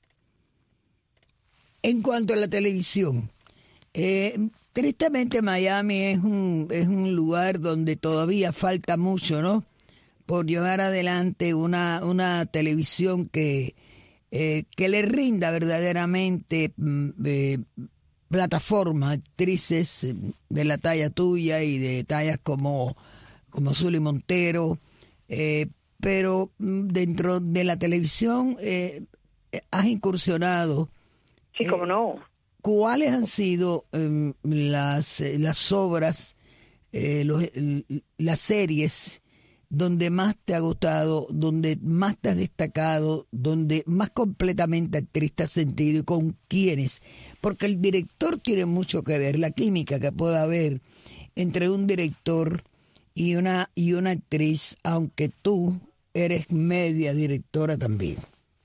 En cuanto a la televisión, eh, tristemente Miami es un, es un lugar donde todavía falta mucho, ¿no? Por llevar adelante una, una televisión que, eh, que le rinda verdaderamente eh, plataforma, actrices de la talla tuya y de tallas como, como Zuly Montero, eh, pero dentro de la televisión eh, has incursionado. Sí, cómo eh, no. ¿Cuáles han sido eh, las, eh, las obras, eh, los, eh, las series donde más te ha gustado, donde más te has destacado, donde más completamente actriz te has sentido y con quiénes? Porque el director tiene mucho que ver, la química que pueda haber entre un director y una, y una actriz, aunque tú eres media directora también.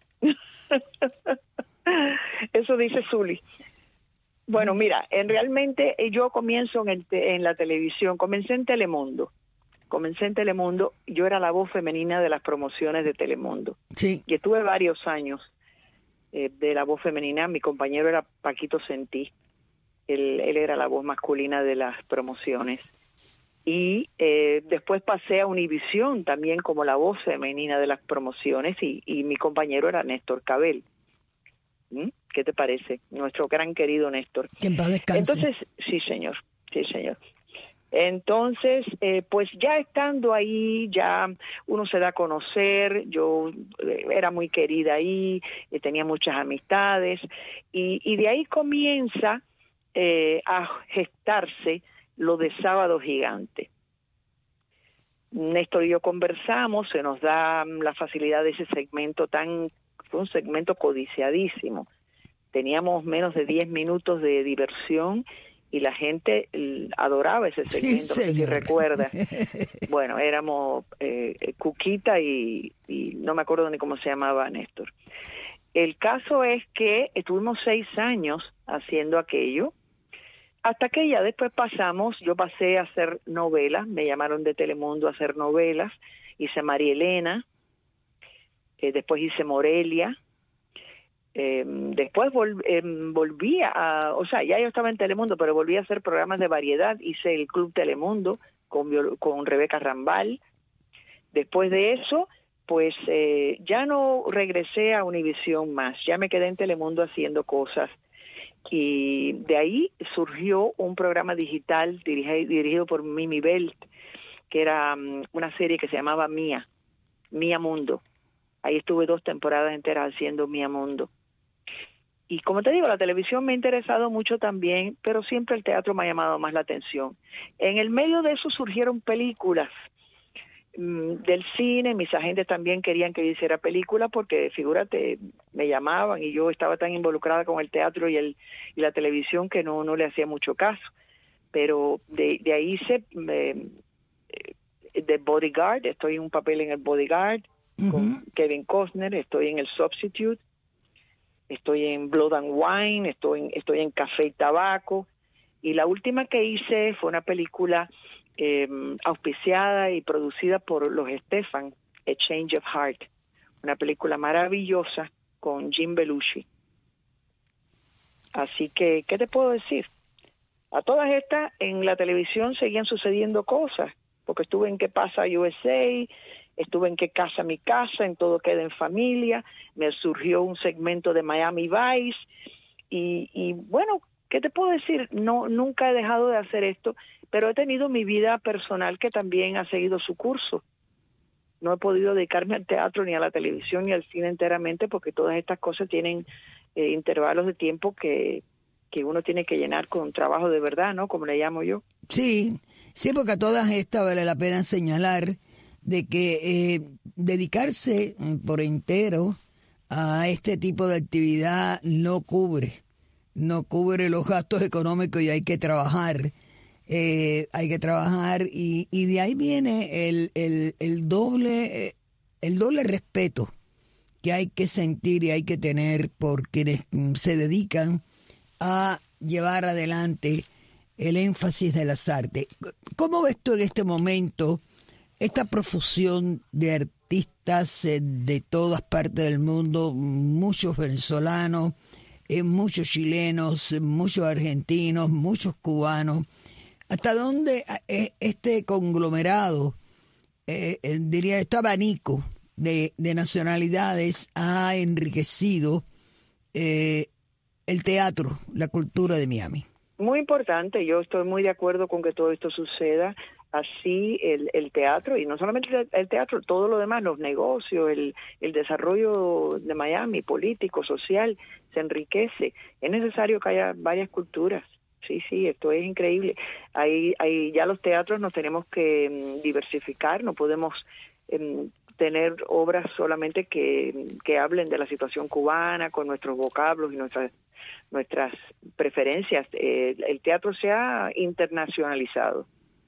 Eso dice Zuly. Bueno, mira, en realmente yo comienzo en, el te, en la televisión, comencé en Telemundo. Comencé en Telemundo, yo era la voz femenina de las promociones de Telemundo. Sí. Y estuve varios años eh, de la voz femenina, mi compañero era Paquito Sentí, él, él era la voz masculina de las promociones. Y eh, después pasé a Univisión también como la voz femenina de las promociones y, y mi compañero era Néstor Cabel. ¿Mm? ¿Qué te parece? Nuestro gran querido Néstor. Que en paz descanse. Entonces, sí señor, sí señor. Entonces, eh, pues ya estando ahí, ya uno se da a conocer, yo eh, era muy querida ahí, eh, tenía muchas amistades, y, y de ahí comienza eh, a gestarse lo de Sábado Gigante. Néstor y yo conversamos, se nos da la facilidad de ese segmento tan, fue un segmento codiciadísimo. Teníamos menos de diez minutos de diversión y la gente adoraba ese segmento, sí, no sé si recuerdas. Bueno, éramos eh, Cuquita y, y no me acuerdo ni cómo se llamaba Néstor. El caso es que estuvimos seis años haciendo aquello, hasta que ya después pasamos, yo pasé a hacer novelas, me llamaron de Telemundo a hacer novelas, hice María Elena, eh, después hice Morelia, eh, después vol, eh, volví a, o sea, ya yo estaba en Telemundo, pero volví a hacer programas de variedad, hice el Club Telemundo con, con Rebeca Rambal. Después de eso, pues eh, ya no regresé a Univisión más, ya me quedé en Telemundo haciendo cosas. Y de ahí surgió un programa digital dirigido, dirigido por Mimi Belt, que era um, una serie que se llamaba Mía, Mía Mundo. Ahí estuve dos temporadas enteras haciendo Mía Mundo. Y como te digo, la televisión me ha interesado mucho también, pero siempre el teatro me ha llamado más la atención. En el medio de eso surgieron películas del cine, mis agentes también querían que yo hiciera películas porque, figúrate, me llamaban y yo estaba tan involucrada con el teatro y el y la televisión que no no le hacía mucho caso. Pero de, de ahí hice eh, de Bodyguard, estoy en un papel en el Bodyguard, uh-huh. con Kevin Costner, estoy en El Substitute, estoy en Blood and Wine, estoy en, estoy en Café y Tabaco, y la última que hice fue una película eh, auspiciada y producida por los Stefan, A Change of Heart, una película maravillosa con Jim Belushi. Así que, ¿qué te puedo decir? A todas estas, en la televisión seguían sucediendo cosas, porque estuve en ¿Qué pasa U S A?, estuve en ¿Qué casa mi casa?, en Todo queda en familia, me surgió un segmento de Miami Vice, y, y bueno, ¿qué te puedo decir? No, nunca he dejado de hacer esto, pero he tenido mi vida personal que también ha seguido su curso. No he podido dedicarme al teatro, ni a la televisión, ni al cine enteramente, porque todas estas cosas tienen eh, intervalos de tiempo que, que uno tiene que llenar con trabajo de verdad, ¿no? Como le llamo yo. Sí, sí, porque a todas estas vale la pena señalar de que eh, dedicarse por entero a este tipo de actividad no cubre, no cubre los gastos económicos y hay que trabajar. Eh, hay que trabajar y, y de ahí viene el, el, el doble eh, el doble respeto que hay que sentir y hay que tener por quienes se dedican a llevar adelante el énfasis de las artes. ¿Cómo ves tú en este momento esta profusión de artistas eh, de todas partes del mundo, muchos venezolanos, eh, muchos chilenos, muchos argentinos, muchos cubanos? ¿Hasta dónde este conglomerado, eh, eh, diría, este abanico de, de nacionalidades ha enriquecido eh, el teatro, la cultura de Miami? Muy importante, yo estoy muy de acuerdo con que todo esto suceda. Así el, el teatro, y no solamente el teatro, todo lo demás, los negocios, el, el desarrollo de Miami, político, social, se enriquece. Es necesario que haya varias culturas. Sí, sí, esto es increíble. Ahí, ahí ya los teatros nos tenemos que um, diversificar, no podemos um, tener obras solamente que, que hablen de la situación cubana, con nuestros vocablos y nuestras nuestras preferencias. Eh, el teatro se ha internacionalizado.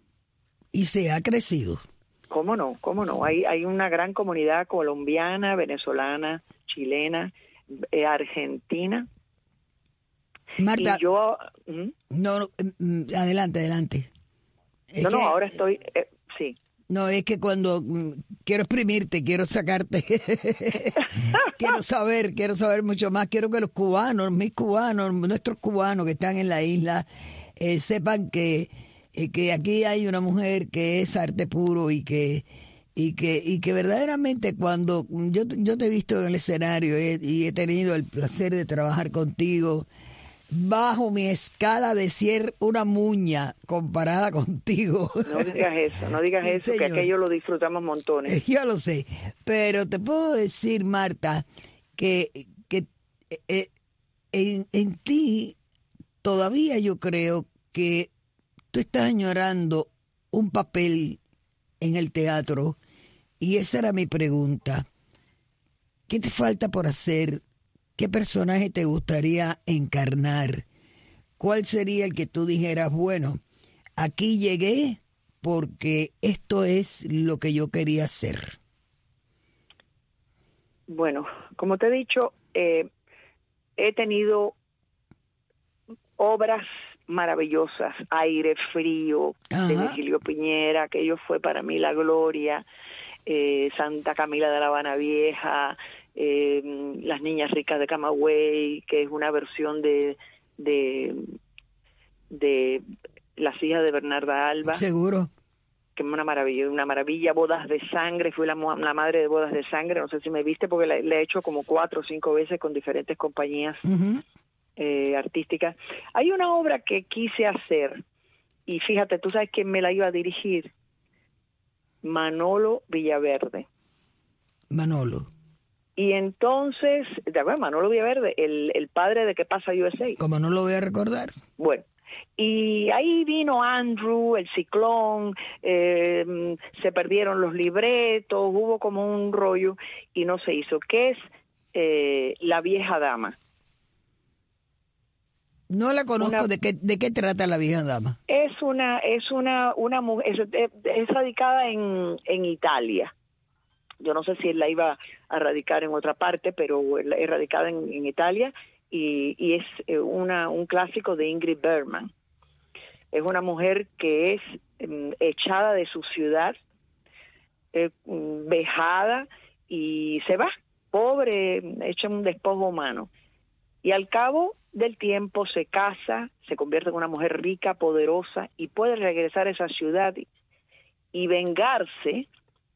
Y se ha crecido. ¿Cómo no? ¿Cómo no? Hay, hay una gran comunidad colombiana, venezolana, chilena, eh, argentina. Marta, y yo, ¿hmm? no, no, adelante, adelante. Es no, que, no, ahora estoy, eh, sí. No, es que cuando mm, quiero exprimirte, quiero sacarte, quiero saber, quiero saber mucho más. Quiero que los cubanos, mis cubanos, nuestros cubanos que están en la isla, eh, sepan que, eh, que aquí hay una mujer que es arte puro y que y que y que verdaderamente cuando yo, yo te he visto en el escenario eh, y he tenido el placer de trabajar contigo, bajo mi escala de ser una muña comparada contigo. No digas eso, no digas eso, señor, que aquello lo disfrutamos montones. Yo lo sé, pero te puedo decir, Marta, que, que eh, en, en ti todavía yo creo que tú estás añorando un papel en el teatro, y esa era mi pregunta. ¿Qué te falta por hacer? ¿Qué personaje te gustaría encarnar? ¿Cuál sería el que tú dijeras, bueno, aquí llegué porque esto es lo que yo quería hacer? Bueno, como te he dicho, eh, he tenido obras maravillosas. Aire Frío, Ajá. de Virgilio Piñera, aquello fue para mí la gloria. Eh, Santa Camila de la Habana Vieja, eh, Las Niñas Ricas de Camagüey, que es una versión de de, de Las Hijas de Bernarda Alba. Seguro. Que es una maravilla, una maravilla. Bodas de Sangre, fui la, la madre de Bodas de Sangre, no sé si me viste, porque la, la he hecho como cuatro o cinco veces con diferentes compañías uh-huh. eh, artísticas. Hay una obra que quise hacer, y fíjate, tú sabes quién me la iba a dirigir. Manolo Villaverde. Manolo. Y entonces, bueno, Manolo Villaverde, el, el padre de ¿Qué pasa U S A? ¿Cómo no lo voy a recordar? Bueno, y ahí vino Andrew, el ciclón, eh, se perdieron los libretos, hubo como un rollo y no se hizo. ¿Qué es eh, La Vieja Dama? No la conozco. Una, ¿De qué de qué trata La Vieja Dama? Es una es una una mujer es, es radicada en en Italia. Yo no sé si él la iba a radicar en otra parte, pero es radicada en, en Italia y, y es una un clásico de Ingrid Bergman. Es una mujer que es um, echada de su ciudad, eh, vejada, y se va, pobre, hecha un despojo humano. Y al cabo del tiempo se casa, se convierte en una mujer rica, poderosa, y puede regresar a esa ciudad y, y vengarse,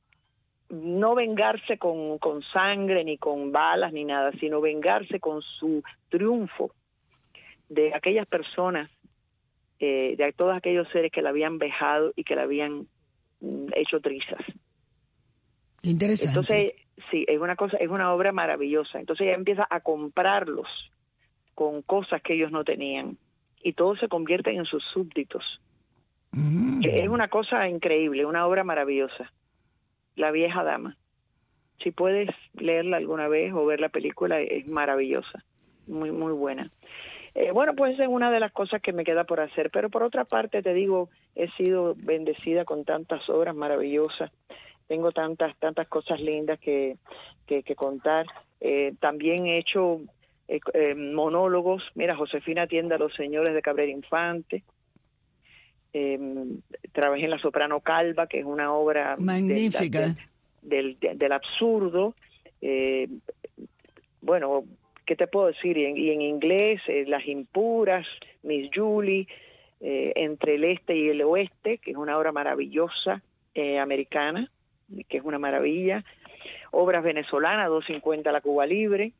no vengarse con, con sangre, ni con balas, ni nada, sino vengarse con su triunfo de aquellas personas, eh, de todos aquellos seres que la habían vejado y que la habían mm, hecho trizas. Interesante. Entonces, sí, es una cosa, es una obra maravillosa. Entonces ella empieza a comprarlos con cosas que ellos no tenían y todos se convierten en sus súbditos. Mm. Es una cosa increíble, una obra maravillosa. La vieja dama. Si puedes leerla alguna vez o ver la película, es maravillosa, muy muy buena. Eh, bueno, pues es una de las cosas que me queda por hacer, pero por otra parte te digo, he sido bendecida con tantas obras maravillosas. Tengo tantas tantas cosas lindas que, que, que contar. Eh, también he hecho eh, eh, monólogos. Mira, Josefina atiende a los señores de Cabrera Infante. Eh, trabajé en La Soprano Calva, que es una obra magnífica del, del, del, del absurdo. Eh, bueno, ¿qué te puedo decir? Y en, y en inglés, eh, Las Impuras, Miss Julie, eh, Entre el Este y el Oeste, que es una obra maravillosa, eh, americana, que es una maravilla. Obras venezolanas, doscientos cincuenta La Cuba Libre.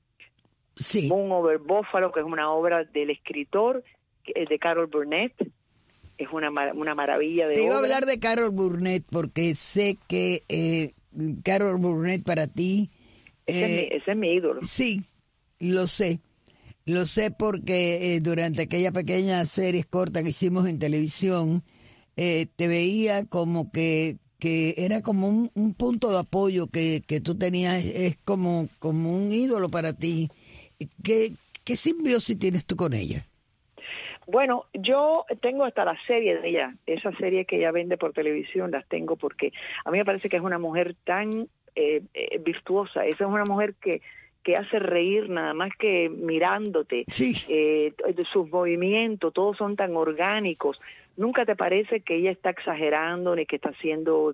Sí. Moon Over Buffalo, que es una obra del escritor de Carol Burnett. Es una una maravilla de Te iba obra. a hablar de Carol Burnett porque sé que eh, Carol Burnett para ti... Ese, eh, es mi, ese es mi ídolo. Sí, lo sé. Lo sé porque eh, durante aquella pequeña serie corta que hicimos en televisión, eh, te veía como que, que era como un, un punto de apoyo que, que tú tenías, es como, como un ídolo para ti. ¿Qué, qué simbiosis tienes tú con ella? Bueno, yo tengo hasta la serie de ella, esa serie que ella vende por televisión, las tengo porque a mí me parece que es una mujer tan eh, eh, virtuosa. Esa es una mujer que, que hace reír nada más que mirándote. Sí. Eh, sus movimientos, todos son tan orgánicos. Nunca te parece que ella está exagerando, ni que está haciendo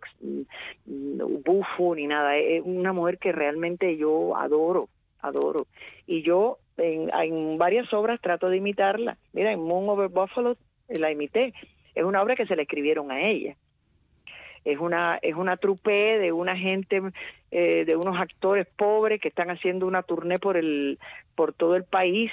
bufo, ni nada. Es una mujer que realmente yo adoro, adoro. Y yo en, en varias obras trato de imitarla. Mira, en Moon Over Buffalo la imité. Es una obra que se le escribieron a ella. Es una es una trupe de una gente, eh, de unos actores pobres que están haciendo una tournée por el por todo el país,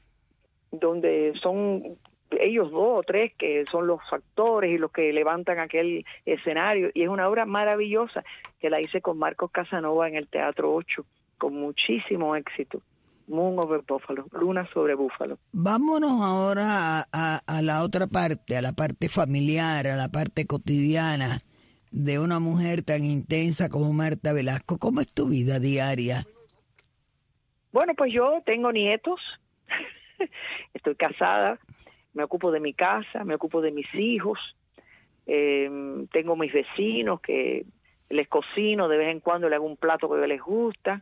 donde son ellos dos o tres que son los actores y los que levantan aquel escenario. Y es una obra maravillosa que la hice con Marcos Casanova en el Teatro ocho, con muchísimo éxito. Moon Over Buffalo, Luna sobre Búfalo. Vámonos ahora a, a, a la otra parte, a la parte familiar, a la parte cotidiana de una mujer tan intensa como Marta Velasco. ¿Cómo es tu vida diaria? Bueno, pues yo tengo nietos, estoy casada, me ocupo de mi casa, me ocupo de mis hijos, eh, tengo mis vecinos que les cocino, de vez en cuando le hago un plato que les gusta.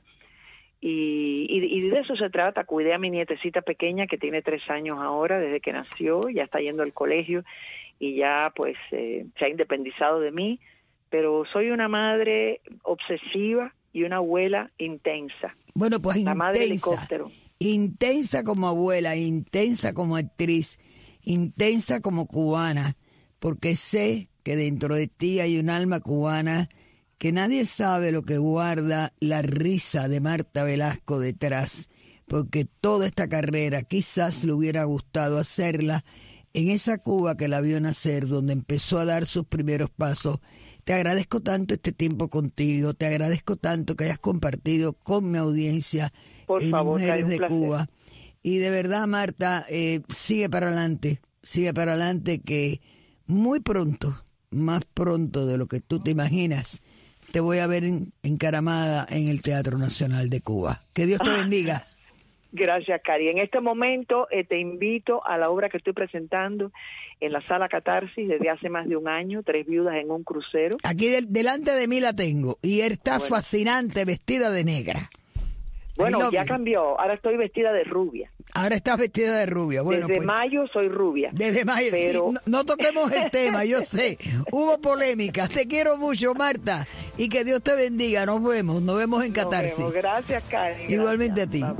Y, y, y de eso se trata. Cuidé a mi nietecita pequeña que tiene tres años ahora, desde que nació, ya está yendo al colegio y ya pues eh, se ha independizado de mí, pero soy una madre obsesiva y una abuela intensa. Bueno, pues la intensa, madre helicóptero. Intensa como abuela, intensa como actriz, intensa como cubana, porque sé que dentro de ti hay un alma cubana que nadie sabe lo que guarda la risa de Marta Velasco detrás, porque toda esta carrera quizás le hubiera gustado hacerla en esa Cuba que la vio nacer, donde empezó a dar sus primeros pasos. Te agradezco tanto este tiempo contigo, te agradezco tanto que hayas compartido con mi audiencia Por en favor, Mujeres de placer. Cuba. Y de verdad, Marta, eh, sigue para adelante, sigue para adelante que muy pronto, más pronto de lo que tú te imaginas, te voy a ver en, encaramada en el Teatro Nacional de Cuba. Que Dios te bendiga. Gracias, Cari. En este momento eh, te invito a la obra que estoy presentando en la Sala Catarsis desde hace más de un año, Tres viudas en un crucero. Aquí de, delante de mí la tengo y está bueno. fascinante, vestida de negra. Bueno, ya cambió, ahora estoy vestida de rubia. Ahora estás vestida de rubia. Bueno, desde pues, mayo soy rubia. Desde mayo, pero... sí, no, no toquemos el tema, yo sé. Hubo polémica. Te quiero mucho, Marta. Y que Dios te bendiga. Nos vemos, nos vemos en Catarsis. Nos vemos. Gracias, Karen. Igualmente a ti. Vamos.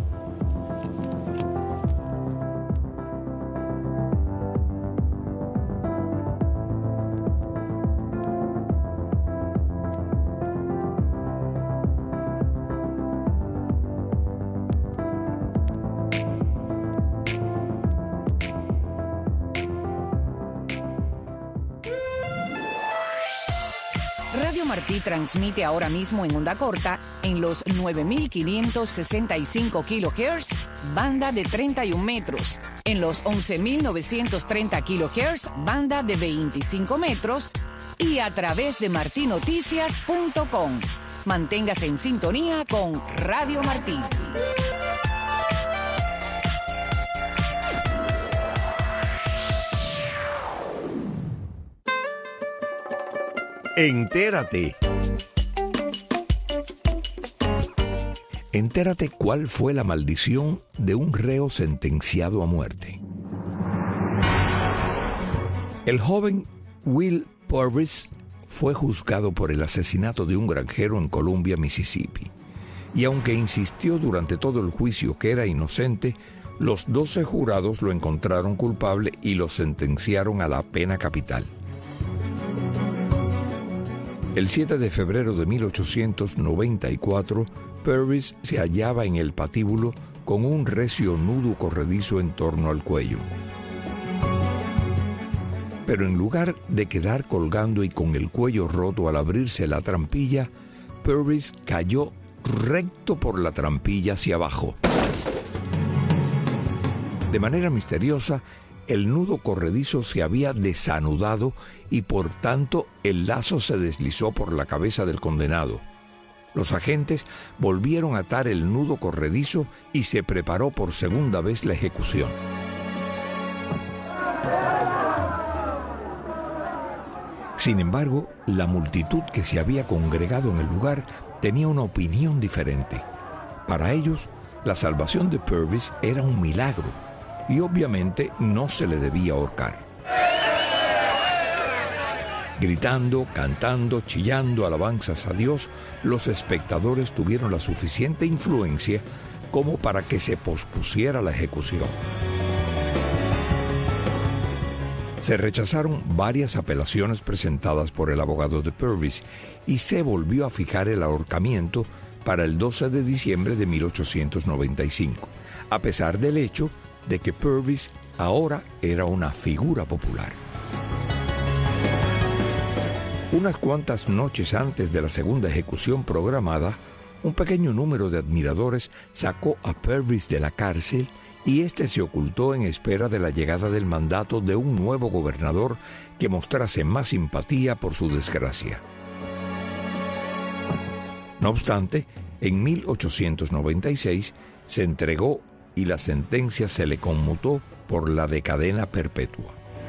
Radio Martí transmite ahora mismo en onda corta en los nueve mil quinientos sesenta y cinco kilohertz, banda de treinta y un metros, en los once mil novecientos treinta kilohertz, banda de veinticinco metros, y a través de marti noticias punto com. Manténgase en sintonía con Radio Martí. Entérate. Entérate cuál fue la maldición de un reo sentenciado a muerte. El joven Will Purvis fue juzgado por el asesinato de un granjero en Columbia, Mississippi. Y aunque insistió durante todo el juicio que era inocente, los doce jurados lo encontraron culpable y lo sentenciaron a la pena capital. El siete de febrero de mil ochocientos noventa y cuatro, Purvis se hallaba en el patíbulo con un recio nudo corredizo en torno al cuello. Pero en lugar de quedar colgando y con el cuello roto al abrirse la trampilla, Purvis cayó recto por la trampilla hacia abajo. De manera misteriosa, el nudo corredizo se había desanudado y por tanto el lazo se deslizó por la cabeza del condenado. Los agentes volvieron a atar el nudo corredizo y se preparó por segunda vez la ejecución. Sin embargo, la multitud que se había congregado en el lugar tenía una opinión diferente. Para ellos, la salvación de Purvis era un milagro y obviamente no se le debía ahorcar. Gritando, cantando, chillando alabanzas a Dios, los espectadores tuvieron la suficiente influencia como para que se pospusiera la ejecución. Se rechazaron varias apelaciones presentadas por el abogado de Purvis y se volvió a fijar el ahorcamiento para el doce de diciembre de mil ochocientos noventa y cinco, a pesar del hecho de que Purvis ahora era una figura popular. Unas cuantas noches antes de la segunda ejecución programada, un pequeño número de admiradores sacó a Purvis de la cárcel y éste se ocultó en espera de la llegada del mandato de un nuevo gobernador que mostrase más simpatía por su desgracia. No obstante, en mil ochocientos noventa y seis se entregó y la sentencia se le conmutó por la de cadena perpetua.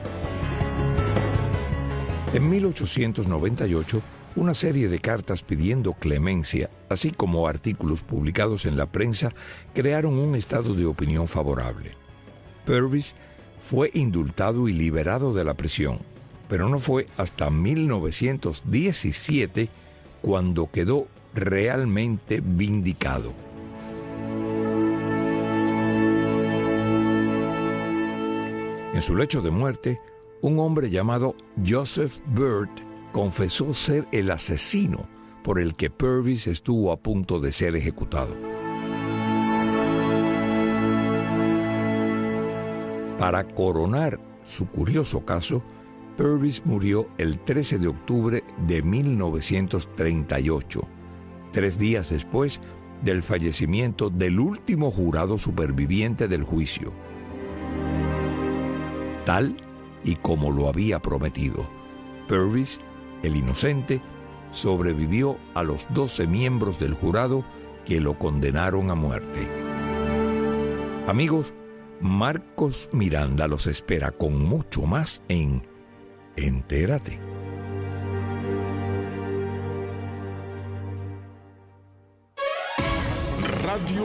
En mil ochocientos noventa y ocho, una serie de cartas pidiendo clemencia, así como artículos publicados en la prensa, crearon un estado de opinión favorable. Purvis fue indultado y liberado de la prisión, pero no fue hasta mil novecientos diecisiete cuando quedó realmente vindicado. En su lecho de muerte, un hombre llamado Joseph Byrd confesó ser el asesino por el que Purvis estuvo a punto de ser ejecutado. Para coronar su curioso caso, Purvis murió el trece de octubre de mil novecientos treinta y ocho, tres días después del fallecimiento del último jurado superviviente del juicio. Tal y como lo había prometido, Purvis, el inocente, sobrevivió a los doce miembros del jurado que lo condenaron a muerte. Amigos, Marcos Miranda los espera con mucho más en Entérate. Radio